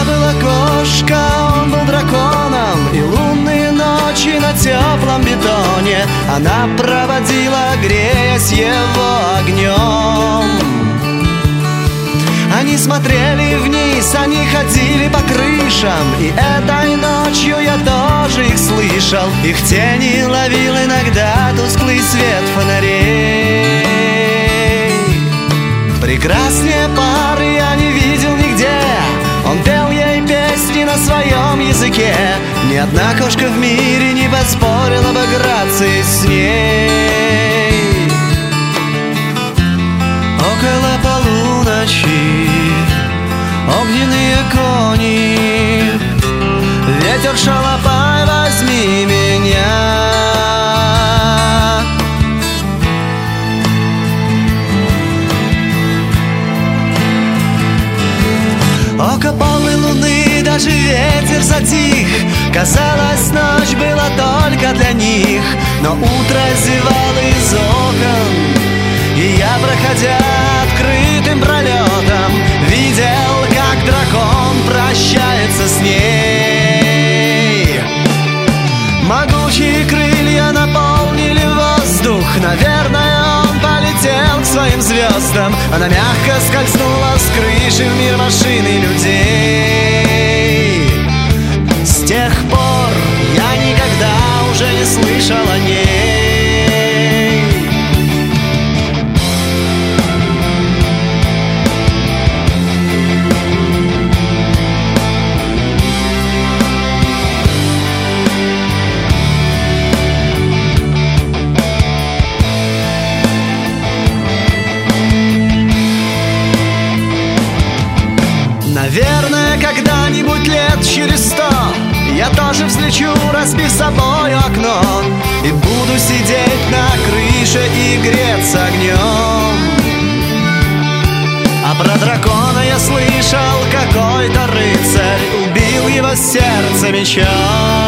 Я была кошка, он был драконом, и лунные ночи на теплом бетоне она проводила, греясь его огнем. Они смотрели вниз, они ходили по крышам, и этой ночью я тоже их слышал. Их тени ловил иногда тусклый свет фонарей. Прекраснее пары я не видел нигде. Он пел ей песни на своем языке. Ни одна кошка в мире не поспорила бы грации с ней. Около полуночи огненные кони, ветер шалопай, возьми меня. Око полной луны, даже ветер затих. Казалось, ночь была только для них, но утро зевало из окон, и я, проходя открытым пролетом, видел, как дракон прощается с ней. Могучие крылья наполнили воздух. Наверное, он полетел к своим звездам. Она мягко скользнула с крыши в мир машин и людей. С тех пор я никогда уже не слышал о ней. Наверное, когда-нибудь лет через 100 я тоже взлечу, разбив собою окно, и буду сидеть на крыше и греться огнем. А про дракона я слышал, какой-то рыцарь убил его сердце мечом.